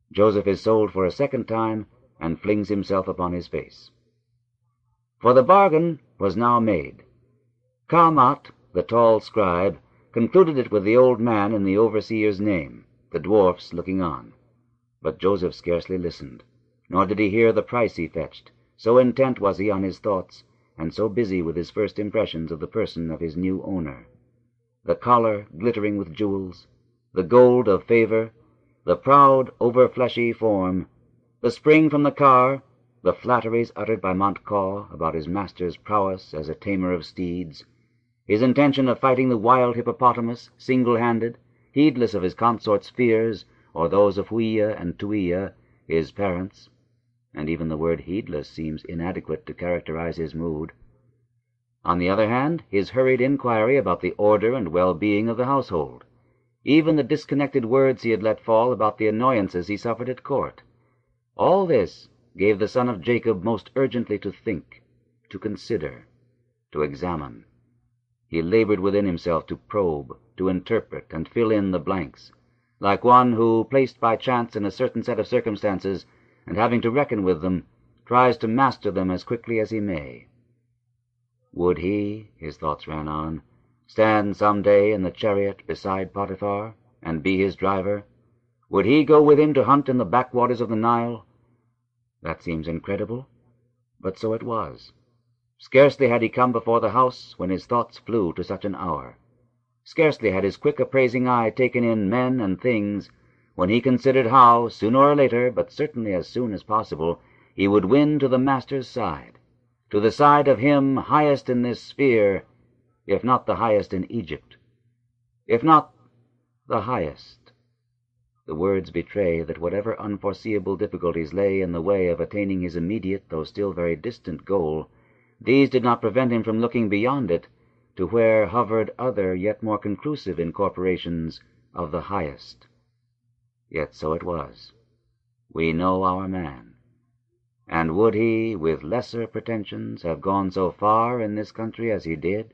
Joseph is sold for a second time, and flings himself upon his face. For the bargain was now made. Kamat, the tall scribe, concluded it with the old man in the overseer's name, the dwarfs looking on. But Joseph scarcely listened, nor did he hear the price he fetched, so intent was he on his thoughts, and so busy with his first impressions of the person of his new owner. The collar glittering with jewels, the gold of favor, the proud, over-fleshy form, the spring from the car, the flatteries uttered by Montcalm about his master's prowess as a tamer of steeds, his intention of fighting the wild hippopotamus single-handed, heedless of his consort's fears or those of Huia and Tuia, his parents, and even the word heedless seems inadequate to characterize his mood. On the other hand, his hurried inquiry about the order and well-being of the household, even the disconnected words he had let fall about the annoyances he suffered at court, all this gave the son of Jacob most urgently to think, to consider, to examine. He labored within himself to probe, to interpret, and fill in the blanks, like one who, placed by chance in a certain set of circumstances, and having to reckon with them, tries to master them as quickly as he may. Would he, his thoughts ran on, stand some day in the chariot beside Potiphar, and be his driver? Would he go with him to hunt in the backwaters of the Nile? That seems incredible, but so it was. Scarcely had he come before the house when his thoughts flew to such an hour. Scarcely had his quick appraising eye taken in men and things when he considered how, sooner or later, but certainly as soon as possible, he would win to the Master's side, to the side of him highest in this sphere, if not the highest in Egypt, if not the highest. The words betray that whatever unforeseeable difficulties lay in the way of attaining his immediate, though still very distant, goal, these did not prevent him from looking beyond it to where hovered other yet more conclusive incorporations of the highest. Yet so it was. We know our man. And would he, with lesser pretensions, have gone so far in this country as he did?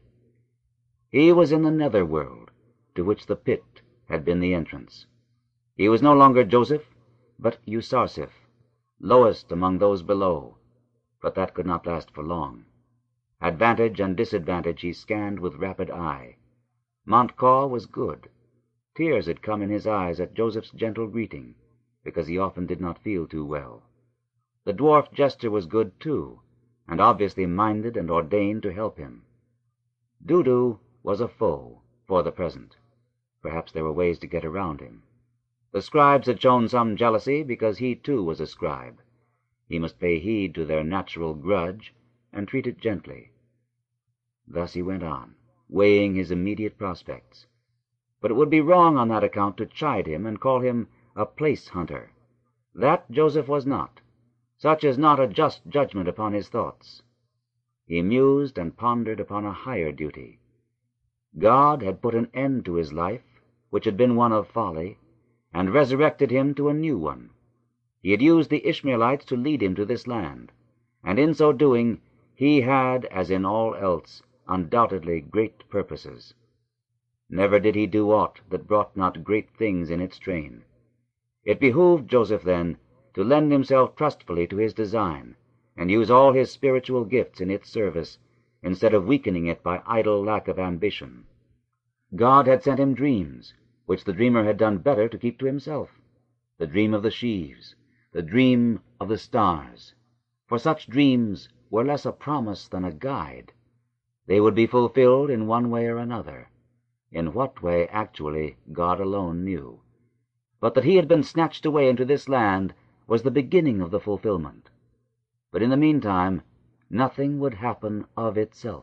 He was in the nether world, to which the pit had been the entrance. He was no longer Joseph, but Eusarciph, lowest among those below, but that could not last for long. Advantage and disadvantage he scanned with rapid eye. Montcalm was good. Tears had come in his eyes at Joseph's gentle greeting, because he often did not feel too well. The dwarf jester was good, too, and obviously minded and ordained to help him. Dudu was a foe, for the present. Perhaps there were ways to get around him. The scribes had shown some jealousy because he, too, was a scribe. He must pay heed to their natural grudge and treat it gently. Thus he went on, weighing his immediate prospects. But it would be wrong on that account to chide him and call him a place-hunter. That Joseph was not. Such is not a just judgment upon his thoughts. He mused and pondered upon a higher duty. God had put an end to his life, which had been one of folly, and resurrected him to a new one. He had used the Ishmaelites to lead him to this land, and in so doing he had, as in all else, undoubtedly great purposes. Never did he do aught that brought not great things in its train. It behooved Joseph, then, to lend himself trustfully to his design, and use all his spiritual gifts in its service, instead of weakening it by idle lack of ambition. God had sent him dreams, which the dreamer had done better to keep to himself, the dream of the sheaves, the dream of the stars, for such dreams were less a promise than a guide. They would be fulfilled in one way or another. In what way, actually, God alone knew. But that he had been snatched away into this land was the beginning of the fulfillment. But in the meantime, nothing would happen of itself.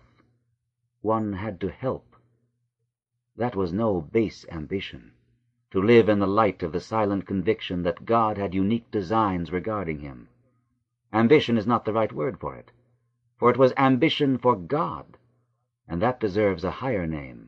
One had to help. That was no base ambition, to live in the light of the silent conviction that God had unique designs regarding him. Ambition is not the right word for it was ambition for God, and that deserves a higher name.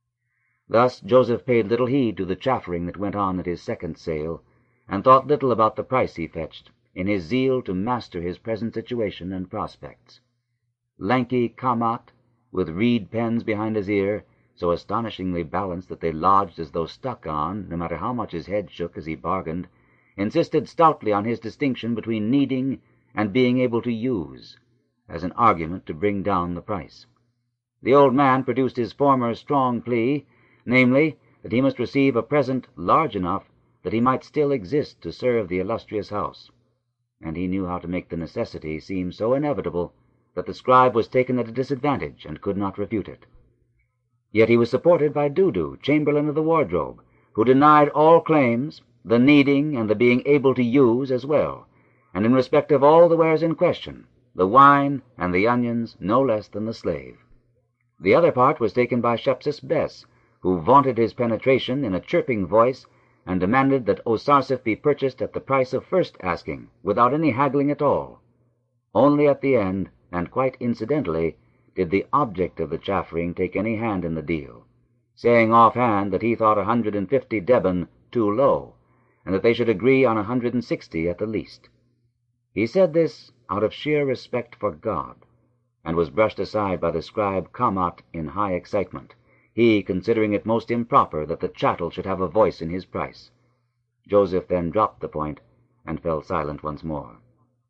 Thus Joseph paid little heed to the chaffering that went on at his second sale, and thought little about the price he fetched, in his zeal to master his present situation and prospects. Lanky Kamat, with reed pens behind his ear, so astonishingly balanced that they lodged as though stuck on, no matter how much his head shook as he bargained, insisted stoutly on his distinction between needing and being able to use, as an argument to bring down the price. The old man produced his former strong plea, namely, that he must receive a present large enough that he might still exist to serve the illustrious house, and he knew how to make the necessity seem so inevitable that the scribe was taken at a disadvantage and could not refute it. Yet he was supported by Dudu, chamberlain of the wardrobe, who denied all claims, the needing and the being able to use as well, and in respect of all the wares in question, the wine and the onions no less than the slave. The other part was taken by Shepsis Bes, who vaunted his penetration in a chirping voice and demanded that Osarseph be purchased at the price of first asking, without any haggling at all. Only at the end, and quite incidentally, did the object of the chaffering take any hand in the deal, saying offhand that he thought 150 Deben too low, and that they should agree on 160 at the least. He said this out of sheer respect for God, and was brushed aside by the scribe Kamat in high excitement, he considering it most improper that the chattel should have a voice in his price. Joseph then dropped the point, and fell silent once more.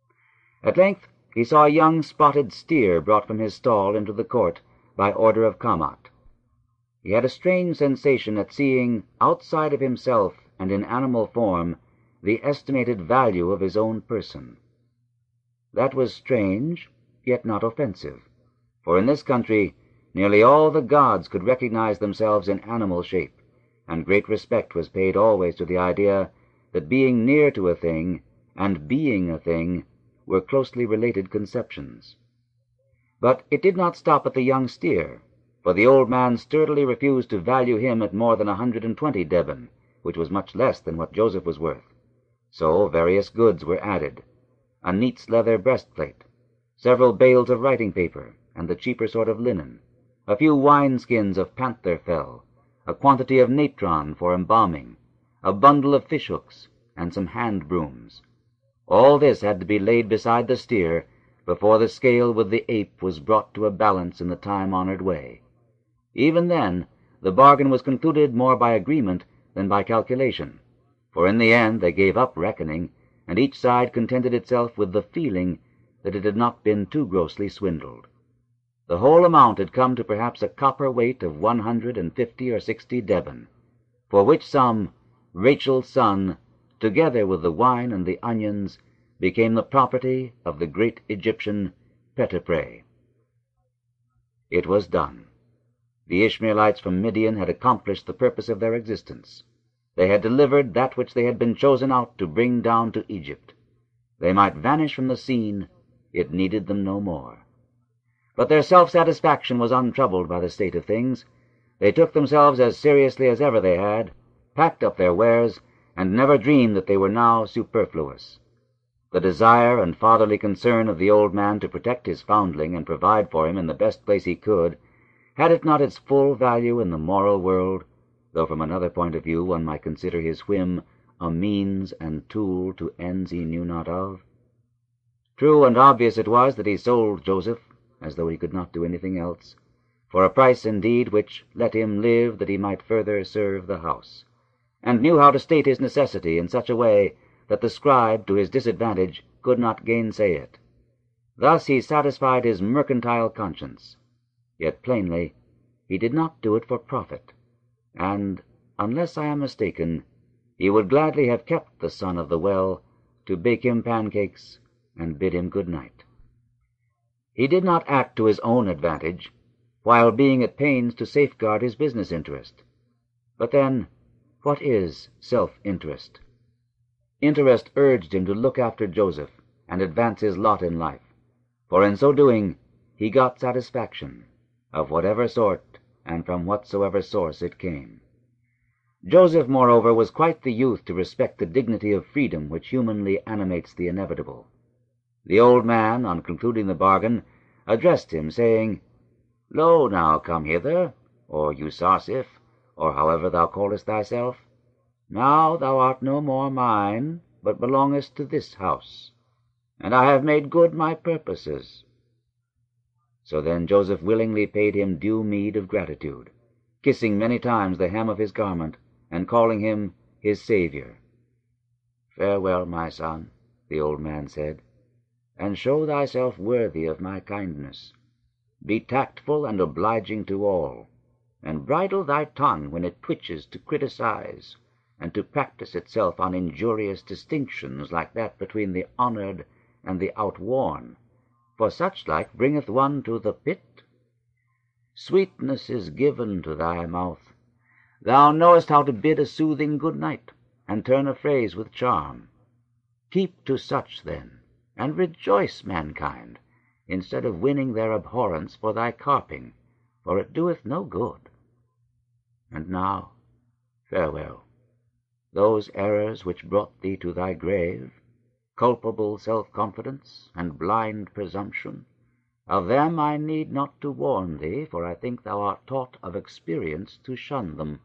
At length he saw a young spotted steer brought from his stall into the court by order of Kamat. He had a strange sensation at seeing, outside of himself and in animal form, the estimated value of his own person. That was strange, yet not offensive, for in this country nearly all the gods could recognize themselves in animal shape, and great respect was paid always to the idea that being near to a thing and being a thing were closely related conceptions. But it did not stop at the young steer, for the old man sturdily refused to value him at more than 120 Deben, which was much less than what Joseph was worth. So various goods were added: a neat's leather breastplate, several bales of writing paper, and the cheaper sort of linen, a few wineskins of panther fell, a quantity of natron for embalming, a bundle of fishhooks, and some hand brooms. All this had to be laid beside the steer before the scale with the ape was brought to a balance in the time-honored way. Even then, the bargain was concluded more by agreement than by calculation, for in the end they gave up reckoning, and each side contented itself with the feeling that it had not been too grossly swindled. The whole amount had come to perhaps a copper weight of 150 or 60 Deben, for which sum Rachel's son, together with the wine and the onions, became the property of the great Egyptian Petepre. It was done. The Ishmaelites from Midian had accomplished the purpose of their existence. They had delivered that which they had been chosen out to bring down to Egypt. They might vanish from the scene, it needed them no more. But their self-satisfaction was untroubled by the state of things. They took themselves as seriously as ever they had, packed up their wares, and never dreamed that they were now superfluous. The desire and fatherly concern of the old man to protect his foundling and provide for him in the best place he could, had it not its full value in the moral world, though from another point of view one might consider his whim a means and tool to ends he knew not of? True and obvious it was that he sold Joseph, as though he could not do anything else, for a price indeed which let him live that he might further serve the house, and knew how to state his necessity in such a way that the scribe, to his disadvantage, could not gainsay it. Thus he satisfied his mercantile conscience, yet plainly he did not do it for profit, and, unless I am mistaken, he would gladly have kept the son of the well to bake him pancakes and bid him good night. He did not act to his own advantage, while being at pains to safeguard his business interest. But then, what is self-interest? Interest urged him to look after Joseph and advance his lot in life, for in so doing he got satisfaction, of whatever sort and from whatsoever source it came. Joseph, moreover, was quite the youth to respect the dignity of freedom which humanly animates the inevitable. The old man, on concluding the bargain, addressed him, saying, "Lo, now come hither, or Osarseph, or however thou callest thyself. Now thou art no more mine, but belongest to this house, and I have made good my purposes." So then Joseph willingly paid him due meed of gratitude, kissing many times the hem of his garment, and calling him his Savior. "Farewell, my son," the old man said, "and show thyself worthy of my kindness. Be tactful and obliging to all, and bridle thy tongue when it twitches to criticize and to practice itself on injurious distinctions like that between the honored and the outworn, for such like bringeth one to the pit. Sweetness is given to thy mouth. Thou knowest how to bid a soothing good night, and turn a phrase with charm. Keep to such, then, and rejoice, mankind, instead of winning their abhorrence for thy carping, for it doeth no good. And now, farewell. Those errors which brought thee to thy grave, culpable self-confidence and blind presumption, of them I need not to warn thee, for I think thou art taught of experience to shun them.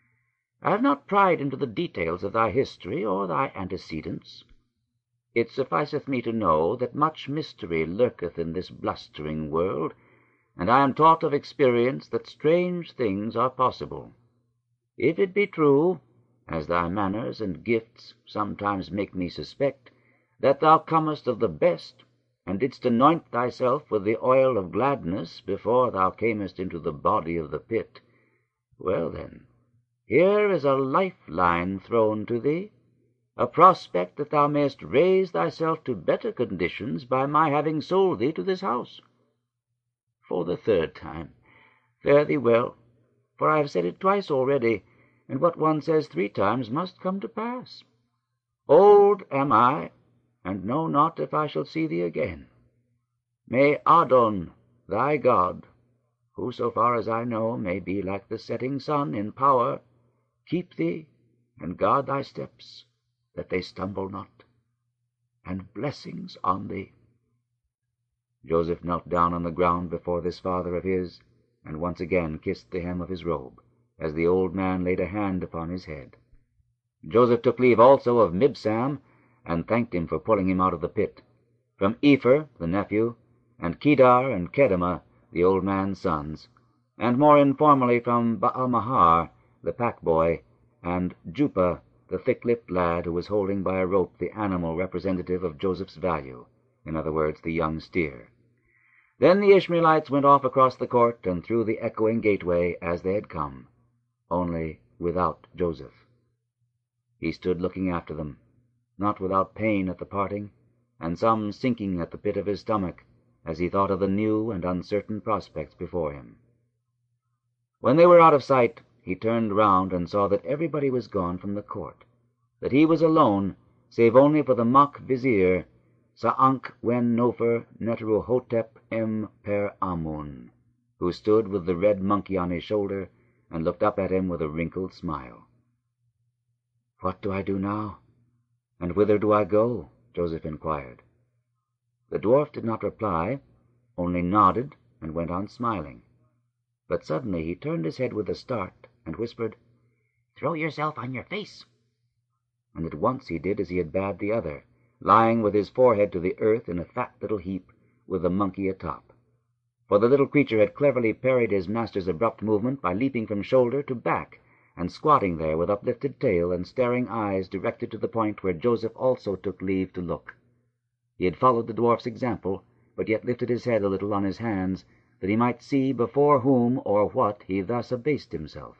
I have not pried into the details of thy history or thy antecedents. It sufficeth me to know that much mystery lurketh in this blustering world, and I am taught of experience that strange things are possible. If it be true, as thy manners and gifts sometimes make me suspect, that thou comest of the best, and didst anoint thyself with the oil of gladness before thou camest into the body of the pit, well then, here is a lifeline thrown to thee, a prospect that thou mayest raise thyself to better conditions by my having sold thee to this house. For the third time, fare thee well, for I have said it twice already, and what one says 3 times must come to pass. Old am I, and know not if I shall see thee again. May Adon, thy God, who, so far as I know, may be like the setting sun in power, keep thee and guard thy steps, that they stumble not, and blessings on thee." Joseph knelt down on the ground before this father of his, and once again kissed the hem of his robe, as the old man laid a hand upon his head. Joseph took leave also of Mibsam, and thanked him for pulling him out of the pit, from Epher, the nephew, and Kedar and Kedemah, the old man's sons, and more informally from Baalmahar, the pack-boy, and Juppah, the thick-lipped lad who was holding by a rope the animal representative of Joseph's value, in other words, the young steer. Then the Ishmaelites went off across the court and through the echoing gateway as they had come, only without Joseph. He stood looking after them, not without pain at the parting, and some sinking at the pit of his stomach, as he thought of the new and uncertain prospects before him. When they were out of sight, he turned round and saw that everybody was gone from the court, that he was alone, save only for the mock vizier, Sa'anch-wen-Nofer Neteru-hotep em-per-Amun, who stood with the red monkey on his shoulder and looked up at him with a wrinkled smile. "What do I do now, and whither do I go?" Joseph inquired. The dwarf did not reply, only nodded and went on smiling. But suddenly he turned his head with a start and whispered, "Throw yourself on your face." And at once he did as he had bade the other, lying with his forehead to the earth in a fat little heap, with the monkey atop. For the little creature had cleverly parried his master's abrupt movement by leaping from shoulder to back, and squatting there with uplifted tail and staring eyes directed to the point where Joseph also took leave to look. He had followed the dwarf's example, but yet lifted his head a little on his hands, that he might see before whom or what he thus abased himself.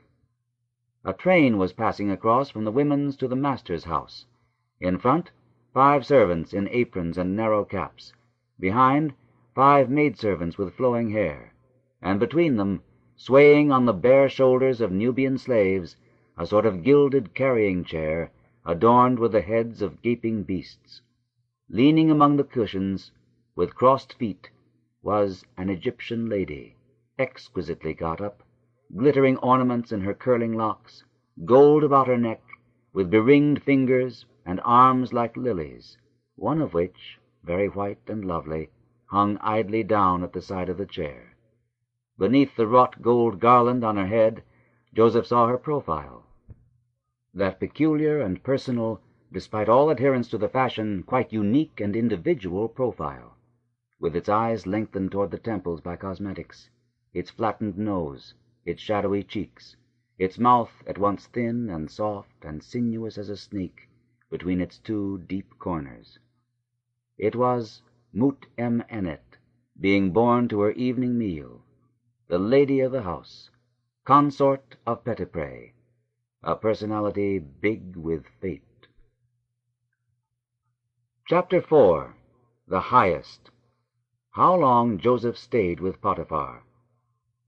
A train was passing across from the women's to the master's house. In front, 5 servants in aprons and narrow caps. Behind, 5 maidservants with flowing hair. And between them, swaying on the bare shoulders of Nubian slaves, a sort of gilded carrying-chair, adorned with the heads of gaping beasts. Leaning among the cushions, with crossed feet, was an Egyptian lady, exquisitely got up, glittering ornaments in her curling locks, gold about her neck, with beringed fingers and arms like lilies, one of which, very white and lovely, hung idly down at the side of the chair. Beneath the wrought gold garland on her head, Joseph saw her profile, that peculiar and personal, despite all adherence to the fashion, quite unique and individual profile, with its eyes lengthened toward the temples by cosmetics, its flattened nose, its shadowy cheeks, its mouth at once thin and soft and sinuous as a snake, between its two deep corners. It was Mut-em-Enet, being born to her evening meal, the lady of the house, consort of Petipray, a personality big with fate. Chapter 4. The Highest. How long Joseph stayed with Potiphar.